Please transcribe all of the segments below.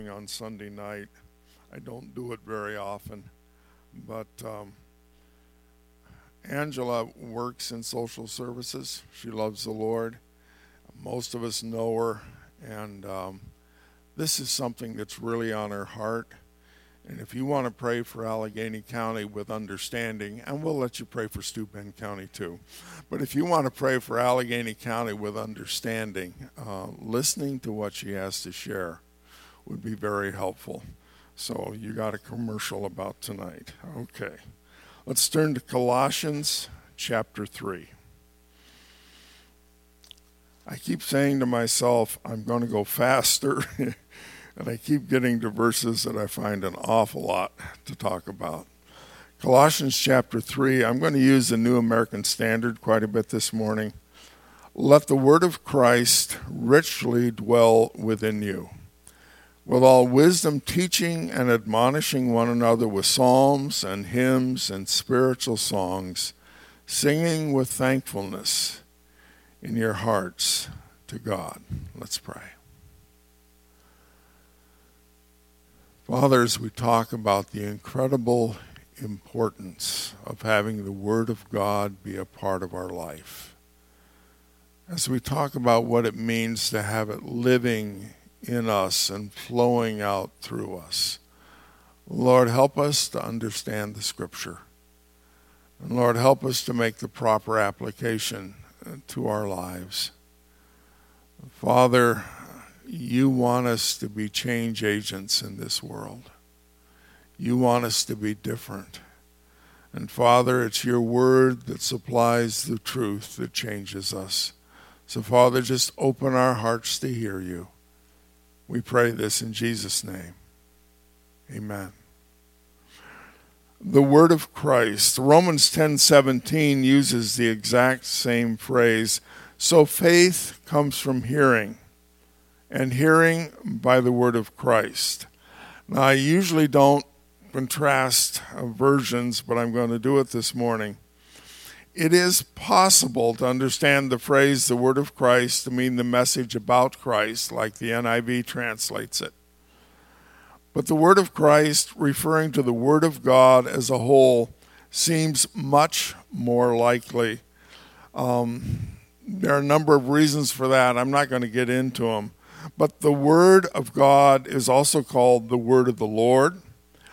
On Sunday night. I don't do it very often, but Angela works in social services. She loves the Lord. Most of us know her, and this is something that's really on her heart. And if you want to pray for Allegheny County with understanding, and we'll let you pray for Steuben County too, but if you want to pray for Allegheny County with understanding, listening to what she has to share would be very helpful. So you got a commercial about tonight. Okay. Let's turn to Colossians chapter 3. I keep saying to myself, I'm going to go faster, and I keep getting to verses that I find an awful lot to talk about. Colossians chapter 3, I'm going to use the New American Standard quite a bit this morning. Let the word of Christ richly dwell within you, with all wisdom teaching and admonishing one another with psalms and hymns and spiritual songs, singing with thankfulness in your hearts to God. Let's pray. Father, as we talk about the incredible importance of having the Word of God be a part of our life, as we talk about what it means to have it living in us and flowing out through us, Lord, help us to understand the Scripture. And Lord, help us to make the proper application to our lives. Father, you want us to be change agents in this world. You want us to be different. And Father, it's your word that supplies the truth that changes us. So Father, just open our hearts to hear you. We pray this in Jesus' name. Amen. The word of Christ. Romans 10:17 uses the exact same phrase. So faith comes from hearing, and hearing by the word of Christ. Now, I usually don't contrast versions, but I'm going to do it this morning. It is possible to understand the phrase, the word of Christ, to mean the message about Christ, like the NIV translates it. But the word of Christ, referring to the word of God as a whole, seems much more likely. There are a number of reasons for that. I'm not going to get into them. But the word of God is also called the word of the Lord,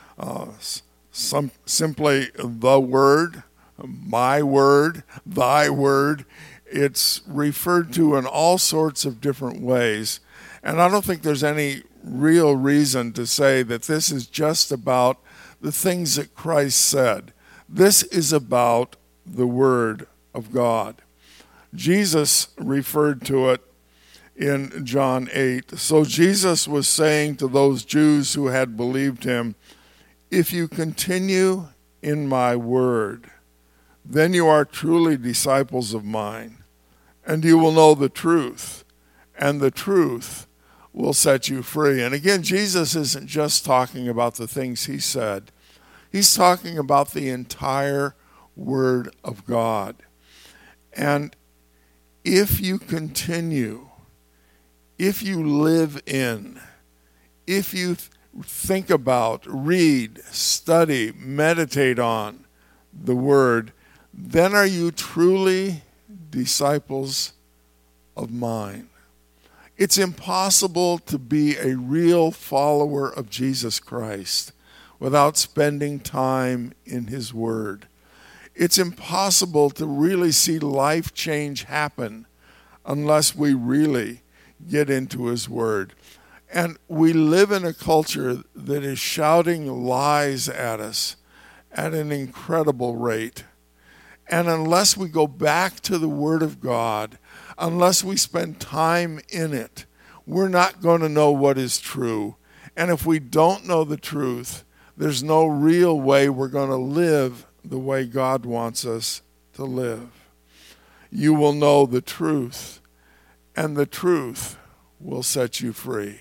simply the word, my word, thy word. It's referred to in all sorts of different ways. And I don't think there's any real reason to say that this is just about the things that Christ said. This is about the word of God. Jesus referred to it in John 8. So Jesus was saying to those Jews who had believed him, if you continue in my word, then you are truly disciples of mine, and you will know the truth, and the truth will set you free. And again, Jesus isn't just talking about the things he said. He's talking about the entire word of God. And if you continue, if you live in, if you think about, read, study, meditate on the word, then are you truly disciples of mine. It's impossible to be a real follower of Jesus Christ without spending time in his word. It's impossible to really see life change happen unless we really get into his word. And we live in a culture that is shouting lies at us at an incredible rate. And unless we go back to the Word of God, unless we spend time in it, we're not going to know what is true. And if we don't know the truth, there's no real way we're going to live the way God wants us to live. You will know the truth, and the truth will set you free.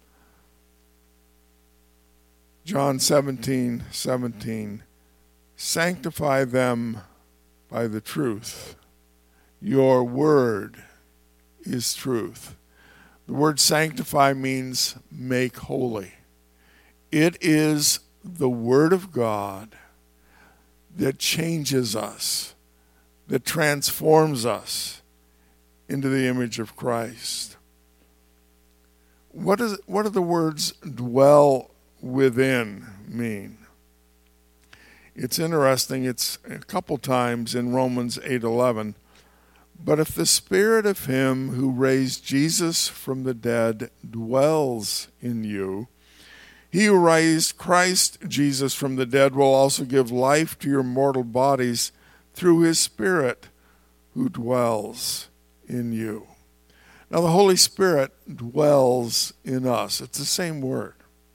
John 17:17, sanctify them by the truth. Your word is truth. The word sanctify means make holy. It is the Word of God that changes us, that transforms us into the image of Christ. What do the words dwell within mean? It's interesting. It's a couple times in Romans 8:11. But if the Spirit of him who raised Jesus from the dead dwells in you, he who raised Christ Jesus from the dead will also give life to your mortal bodies through his Spirit who dwells in you. Now the Holy Spirit dwells in us. It's the same word.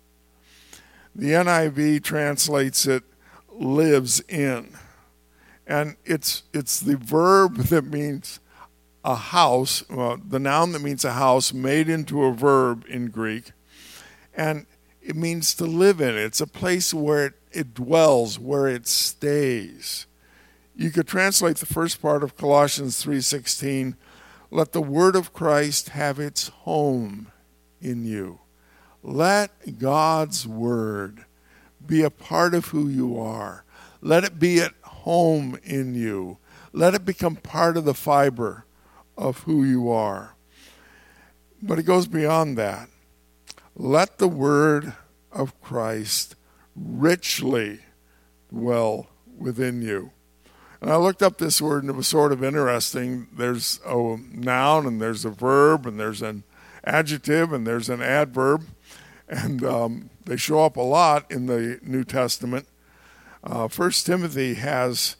The NIV translates it lives in. And it's the verb that means a house, the noun that means a house made into a verb in Greek. And it means to live in. It's a place where it dwells, where it stays. You could translate the first part of Colossians 3:16, let the word of Christ have its home in you. Let God's word be a part of who you are. Let it be at home in you. Let it become part of the fiber of who you are. But it goes beyond that. Let the word of Christ richly dwell within you. And I looked up this word, and it was sort of interesting. There's a noun, and there's a verb, and there's an adjective, and there's an adverb. And they show up a lot in the New Testament. 1 Timothy has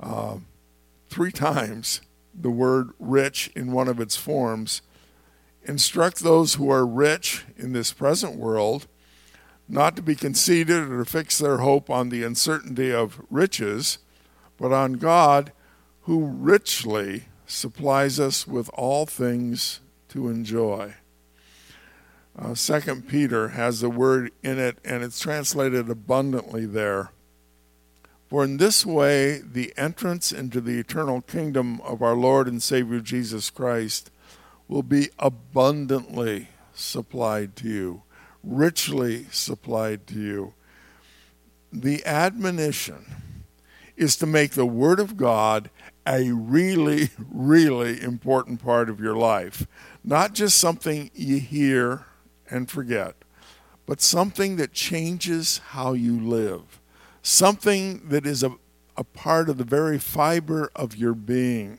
3 times the word rich in one of its forms. Instruct those who are rich in this present world not to be conceited or to fix their hope on the uncertainty of riches, but on God, who richly supplies us with all things to enjoy. 2 Peter has the word in it, and it's translated abundantly there. For in this way, the entrance into the eternal kingdom of our Lord and Savior Jesus Christ will be abundantly supplied to you, richly supplied to you. The admonition is to make the Word of God a really, really important part of your life. Not just something you hear and forget, but something that changes how you live. Something that is a part of the very fiber of your being.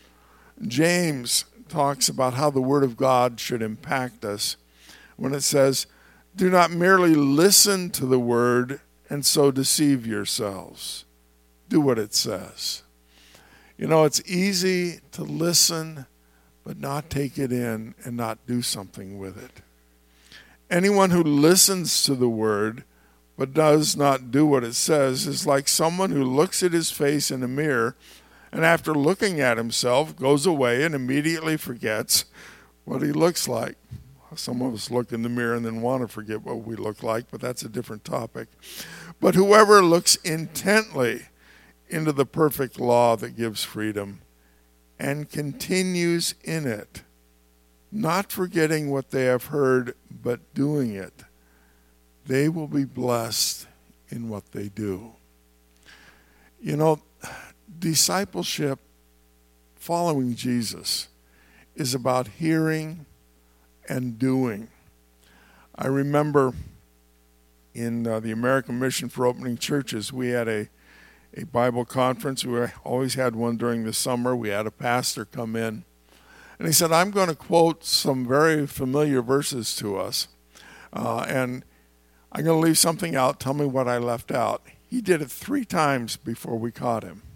James talks about how the Word of God should impact us when it says, do not merely listen to the Word and so deceive yourselves. Do what it says. You know, it's easy to listen but not take it in and not do something with it. Anyone who listens to the Word but does not do what it says is like someone who looks at his face in a mirror and after looking at himself goes away and immediately forgets what he looks like. Some of us look in the mirror and then want to forget what we look like, but that's a different topic. But whoever looks intently into the perfect law that gives freedom and continues in it, not forgetting what they have heard, but doing it, they will be blessed in what they do. You know, discipleship, following Jesus, is about hearing and doing. I remember in the American Mission for Opening Churches, we had a Bible conference. We always had one during the summer. We had a pastor come in, and he said, I'm going to quote some very familiar verses to us, and I'm going to leave something out. Tell me what I left out. He did it 3 times before we caught him.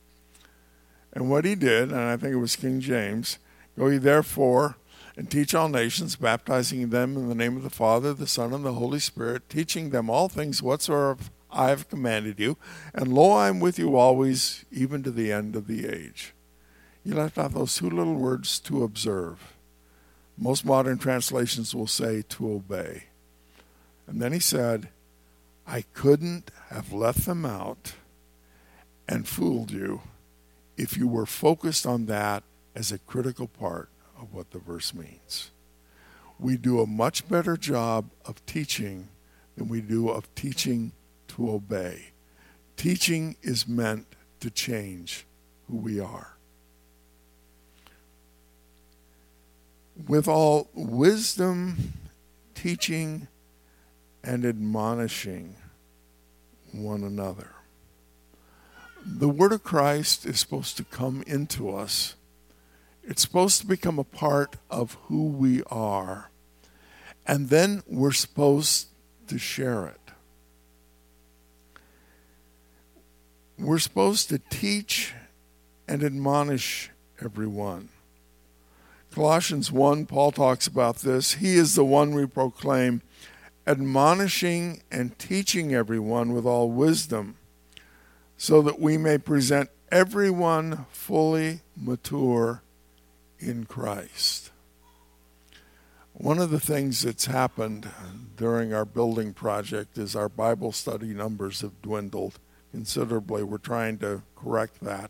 And what he did, and I think it was King James, go ye therefore and teach all nations, baptizing them in the name of the Father, the Son, and the Holy Spirit, teaching them all things whatsoever I have commanded you. And lo, I am with you always, even to the end of the age. You left out those 2 little words, to observe. Most modern translations will say to obey. And then he said, I couldn't have left them out and fooled you if you were focused on that as a critical part of what the verse means. we do a much better job of teaching than we do of teaching to obey. Teaching is meant to change who we are. With all wisdom, teaching, and admonishing one another. The word of Christ is supposed to come into us. It's supposed to become a part of who we are. And then we're supposed to share it. We're supposed to teach and admonish everyone. Colossians 1, Paul talks about this. He is the one we proclaim, admonishing and teaching everyone with all wisdom, so that we may present everyone fully mature in Christ. One of the things that's happened during our building project is our Bible study numbers have dwindled considerably. We're trying to correct that.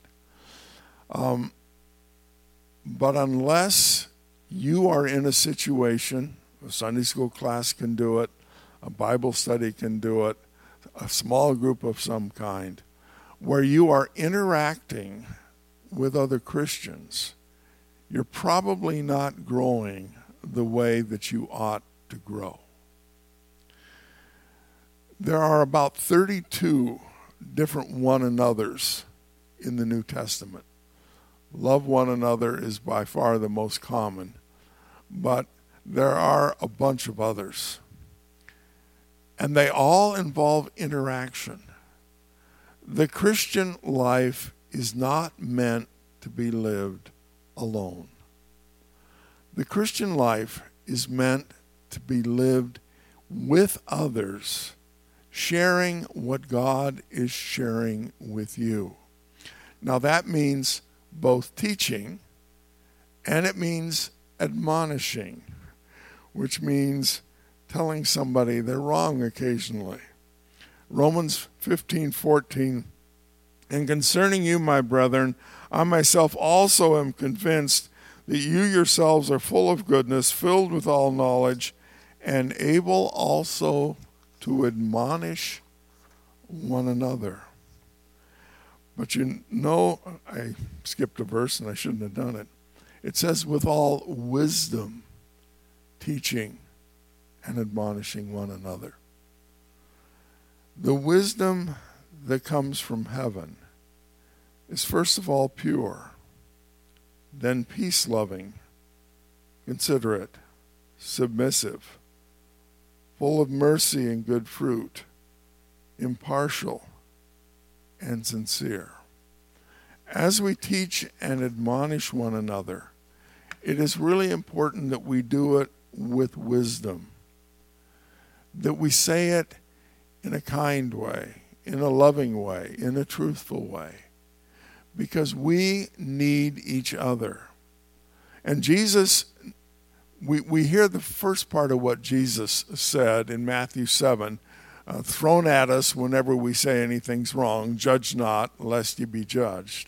But unless you are in a situation, a Sunday school class can do it, a Bible study can do it, a small group of some kind, where you are interacting with other Christians, you're probably not growing the way that you ought to grow. There are about 32 different one another's in the New Testament. Love one another is by far the most common, but there are a bunch of others. And they all involve interaction. The Christian life is not meant to be lived alone. The Christian life is meant to be lived with others, sharing what God is sharing with you. Now that means both teaching and it means admonishing, which means telling somebody they're wrong occasionally. Romans 15:14, and concerning you, my brethren, I myself also am convinced that you yourselves are full of goodness, filled with all knowledge, and able also to admonish one another. But you know, I skipped a verse and I shouldn't have done it. It says, with all wisdom, teaching and admonishing one another. The wisdom that comes from heaven is first of all pure, then peace-loving, considerate, submissive, full of mercy and good fruit, impartial, and sincere. As we teach and admonish one another, it is really important that we do it with wisdom, that we say it in a kind way, in a loving way, in a truthful way, because we need each other. And Jesus, we hear the first part of what Jesus said in Matthew 7, thrown at us whenever we say anything's wrong, judge not, lest you be judged.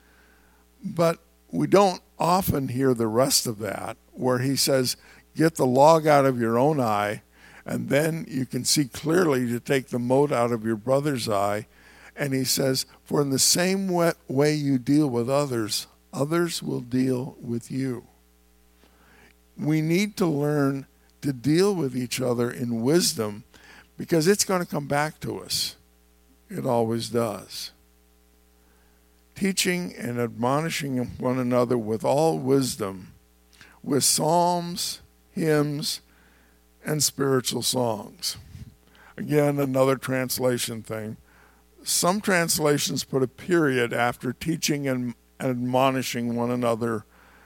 But we don't often hear the rest of that, where he says, get the log out of your own eye, and then you can see clearly to take the mote out of your brother's eye. And he says, for in the same way you deal with others, others will deal with you. We need to learn to deal with each other in wisdom, because it's going to come back to us. It always does. Teaching and admonishing one another with all wisdom, with psalms, hymns, and spiritual songs. Again, another translation thing. Some translations put a period after teaching and admonishing one another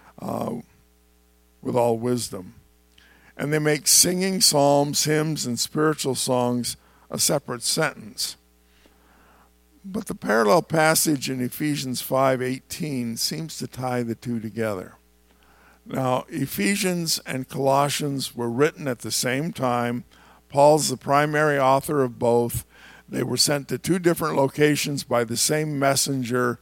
with all wisdom. And they make singing psalms, hymns, and spiritual songs a separate sentence. But the parallel passage in Ephesians 5:18 seems to tie the two together. Now, Ephesians and Colossians were written at the same time. Paul's the primary author of both. They were sent to two different locations by the same messenger.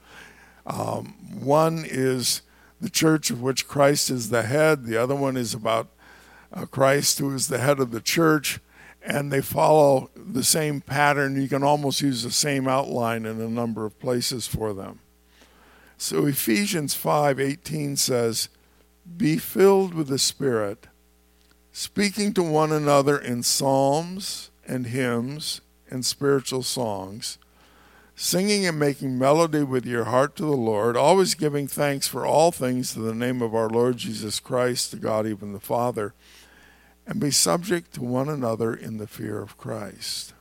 One is the church of which Christ is the head. The other one is about Christ, who is the head of the church, and they follow the same pattern. You can almost use the same outline in a number of places for them. So Ephesians 5:18 says, "Be filled with the Spirit, speaking to one another in psalms and hymns and spiritual songs, singing and making melody with your heart to the Lord, always giving thanks for all things to the name of our Lord Jesus Christ, to God even the Father, and be subject to one another in the fear of Christ."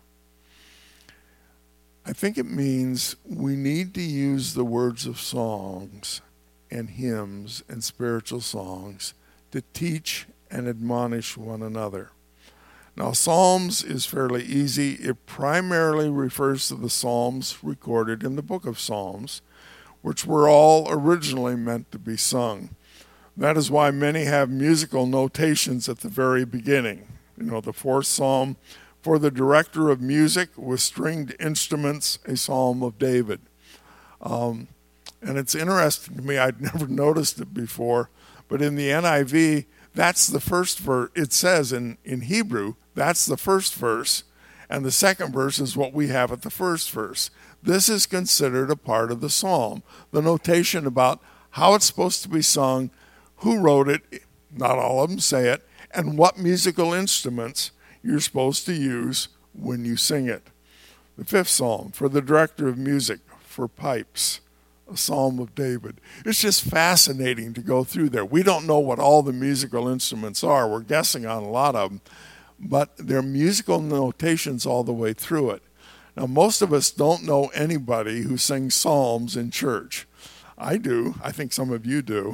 I think it means we need to use the words of songs and hymns and spiritual songs to teach and admonish one another. Now, Psalms is fairly easy. It primarily refers to the Psalms recorded in the book of Psalms, which were all originally meant to be sung. That is why many have musical notations at the very beginning. The fourth Psalm, "For the director of music with stringed instruments, a Psalm of David." And it's interesting to me, I'd never noticed it before, but in the NIV, that's the first verse. It says in Hebrew, that's the first verse, and the second verse is what we have at the first verse. This is considered a part of the psalm, the notation about how it's supposed to be sung, who wrote it, not all of them say it, and what musical instruments you're supposed to use when you sing it. The fifth Psalm, "For the director of music, for pipes, a Psalm of David." It's just fascinating to go through there. We don't know what all the musical instruments are. We're guessing on a lot of them, but there are musical notations all the way through it. Now, most of us don't know anybody who sings psalms in church. I do. I think some of you do.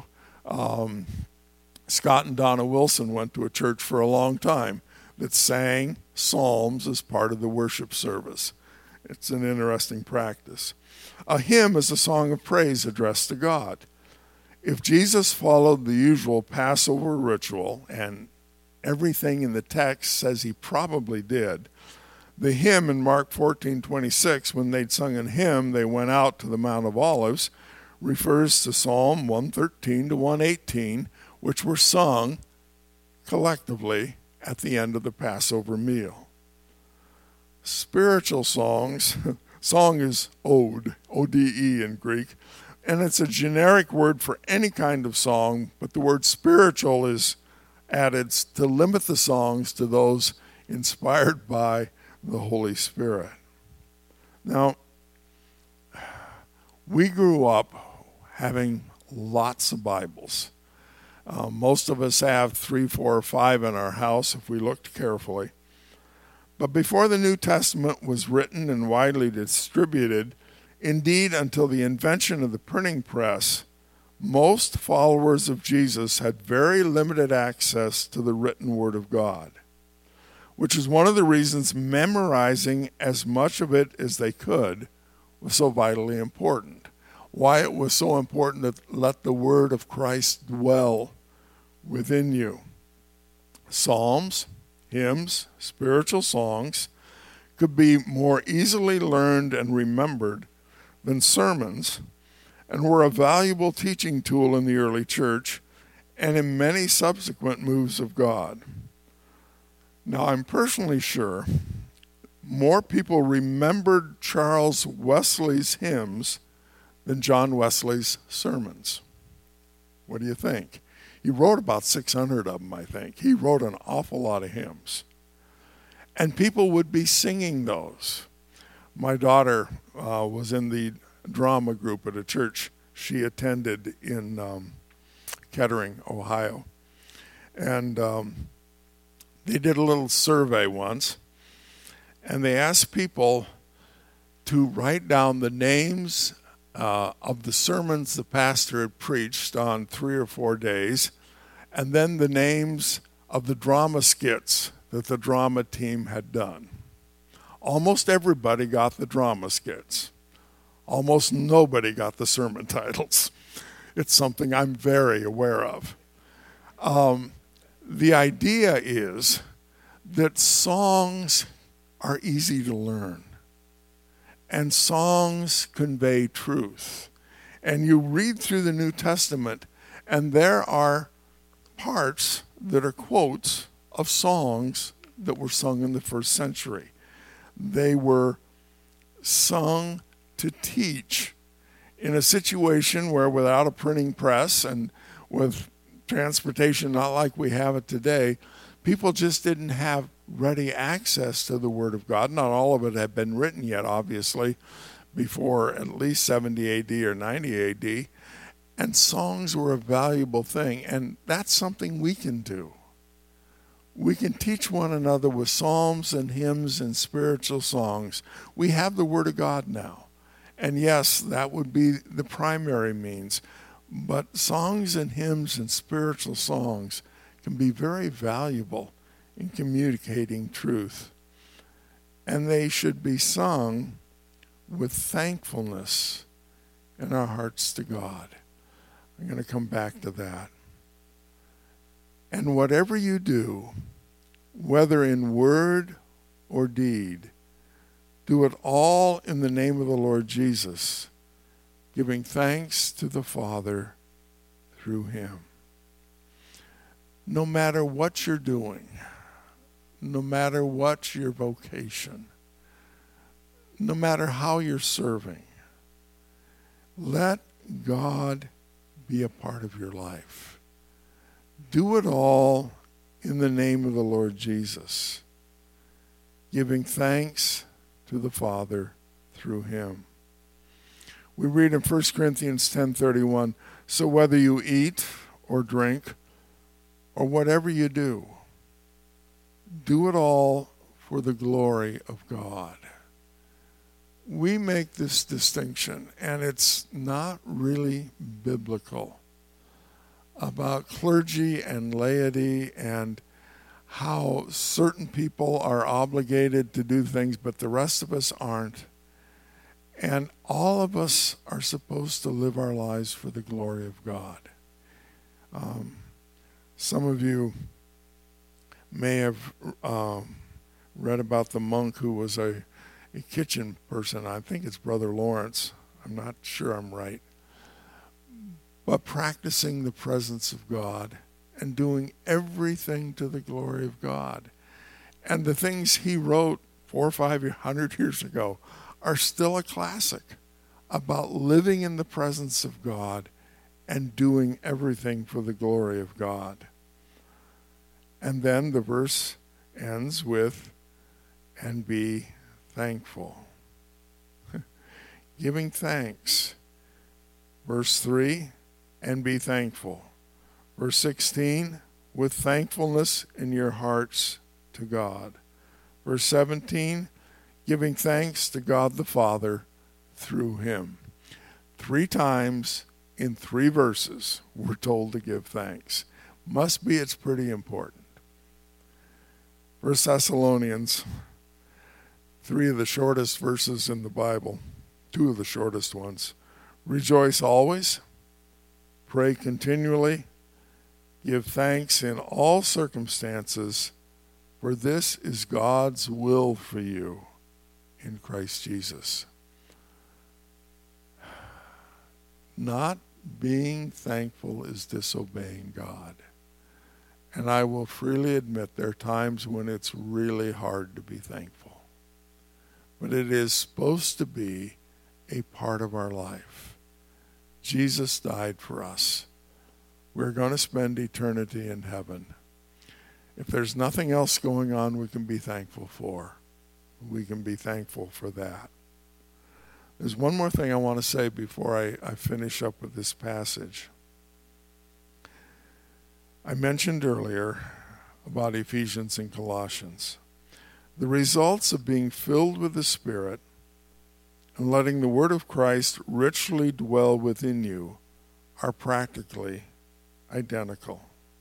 Scott and Donna Wilson went to a church for a long time that sang psalms as part of the worship service. It's an interesting practice. A hymn is a song of praise addressed to God. If Jesus followed the usual Passover ritual, and everything in the text says he probably did, the hymn in Mark 14:26, when they'd sung a hymn, they went out to the Mount of Olives, refers to Psalm 113 to 118, which were sung collectively at the end of the Passover meal. Spiritual songs, song is ode, O-D-E in Greek, and it's a generic word for any kind of song, but the word spiritual is added to limit the songs to those inspired by the Holy Spirit. Now, we grew up having lots of Bibles. Most of us have 3, 4, or 5 in our house if we looked carefully. But before the New Testament was written and widely distributed, indeed until the invention of the printing press, most followers of Jesus had very limited access to the written Word of God, which is one of the reasons memorizing as much of it as they could was so vitally important. Why it was so important to let the Word of Christ dwell within you. Psalms, hymns, spiritual songs could be more easily learned and remembered than sermons, and were a valuable teaching tool in the early church and in many subsequent moves of God. Now, I'm personally sure more people remembered Charles Wesley's hymns than John Wesley's sermons. What do you think? He wrote about 600 of them, I think. He wrote an awful lot of hymns. And people would be singing those. My daughter was in the drama group at a church she attended in Kettering, Ohio. And they did a little survey once, and they asked people to write down the names of the sermons the pastor had preached on 3 or 4 days, and then the names of the drama skits that the drama team had done. Almost everybody got the drama skits. Almost nobody got the sermon titles. It's something I'm very aware of. The idea is that songs are easy to learn, and songs convey truth. And you read through the New Testament, and there are parts that are quotes of songs that were sung in the first century. They were sung to teach in a situation where, without a printing press and with transportation not like we have it today, people just didn't have ready access to the Word of God. Not all of it had been written yet, obviously, before at least 70 AD or 90 AD. And songs were a valuable thing, and that's something we can do. We can teach one another with psalms and hymns and spiritual songs. We have the Word of God now. And yes, that would be the primary means. But songs and hymns and spiritual songs can be very valuable in communicating truth. And they should be sung with thankfulness in our hearts to God. I'm going to come back to that. And whatever you do, whether in word or deed, do it all in the name of the Lord Jesus, giving thanks to the Father through him. No matter what you're doing, no matter what your vocation, no matter how you're serving, let God be a part of your life. Do it all in the name of the Lord Jesus, giving thanks to the Father through him. We read in 1 Corinthians 10:31, so whether you eat or drink or whatever you do, do it all for the glory of God. We make this distinction, and it's not really biblical, about clergy and laity and how certain people are obligated to do things, but the rest of us aren't. And all of us are supposed to live our lives for the glory of God. Some of you may have read about the monk who was a kitchen person. I think it's Brother Lawrence. I'm not sure I'm right. But practicing the presence of God and doing everything to the glory of God. And the things he wrote 400 or 500 years ago are still a classic about living in the presence of God and doing everything for the glory of God. And then the verse ends with, and be thankful. Giving thanks. Verse 3, and be thankful. Verse 16, with thankfulness in your hearts to God. Verse 17, giving thanks to God the Father through him. 3 times in 3 verses we're told to give thanks. Must be it's pretty important. 1 Thessalonians, 3 of the shortest verses in the Bible, 2 of the shortest ones. Rejoice always, pray continually, give thanks in all circumstances, for this is God's will for you in Christ Jesus. Not being thankful is disobeying God. And I will freely admit there are times when it's really hard to be thankful. But it is supposed to be a part of our life. Jesus died for us. We're going to spend eternity in heaven. If there's nothing else going on we can be thankful for, we can be thankful for that. There's one more thing I want to say before I finish up with this passage. I mentioned earlier about Ephesians and Colossians. The results of being filled with the Spirit and letting the Word of Christ richly dwell within you are practically identical.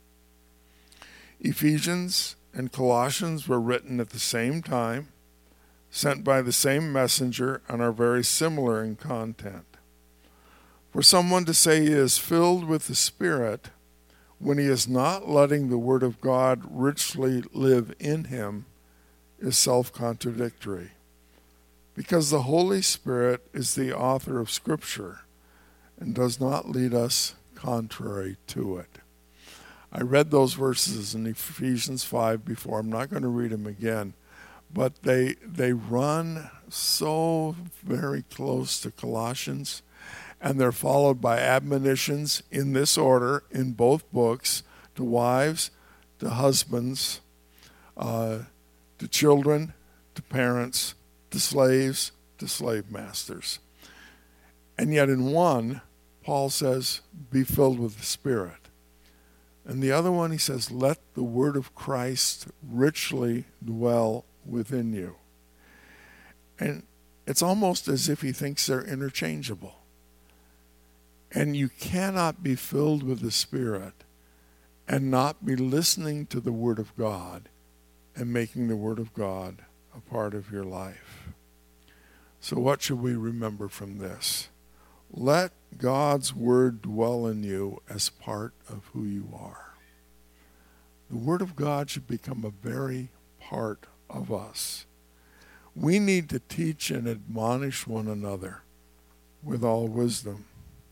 Ephesians and Colossians were written at the same time, sent by the same messenger, and are very similar in content. For someone to say he is filled with the Spirit when he is not letting the Word of God richly live in him is self-contradictory, because the Holy Spirit is the author of Scripture and does not lead us contrary to it. I read those verses in Ephesians 5 before. I'm not going to read them again. But they run so very close to Colossians, and they're followed by admonitions in this order in both books to wives, to husbands, to children, to parents, to slaves, to slave masters. And yet in one, Paul says, be filled with the Spirit. And the other one, he says, let the word of Christ richly dwell within you. And it's almost as if he thinks they're interchangeable. And you cannot be filled with the Spirit and not be listening to the Word of God and making the Word of God a part of your life. So what should we remember from this? Let God's Word dwell in you as part of who you are. The Word of God should become a very part of us. We need to teach and admonish one another with all wisdom.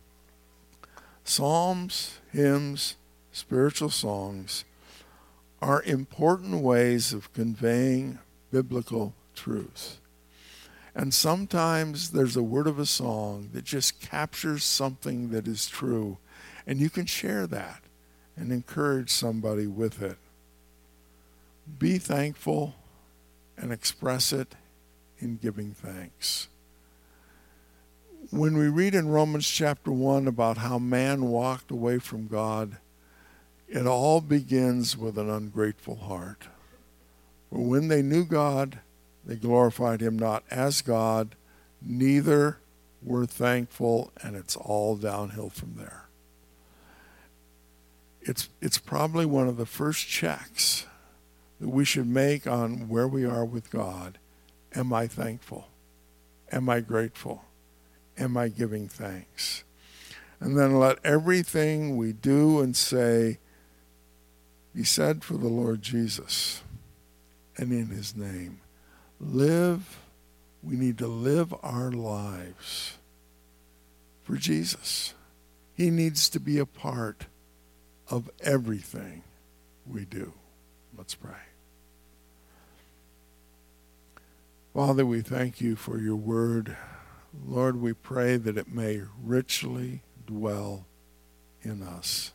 Psalms, hymns, spiritual songs are important ways of conveying biblical truth. And sometimes there's a word of a song that just captures something that is true, and you can share that and encourage somebody with it. Be thankful and express it in giving thanks. When we read in Romans chapter 1 about how man walked away from God, it all begins with an ungrateful heart. For when they knew God, they glorified him not as God, neither were thankful, and it's all downhill from there. It's probably one of the first checks that we should make on where we are with God. Am I thankful? Am I grateful? Am I giving thanks? And then let everything we do and say be said for the Lord Jesus and in his name. We need to live our lives for Jesus. He needs to be a part of everything we do. Let's pray. Father, we thank you for your word. Lord, we pray that it may richly dwell in us,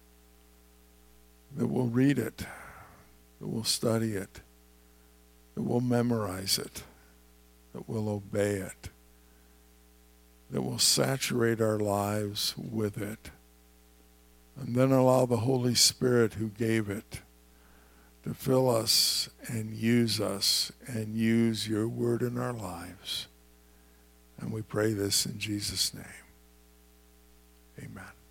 that we'll read it, that we'll study it, that we'll memorize it, that we'll obey it, that we'll saturate our lives with it, and then allow the Holy Spirit who gave it to fill us and use your word in our lives. And we pray this in Jesus' name. Amen.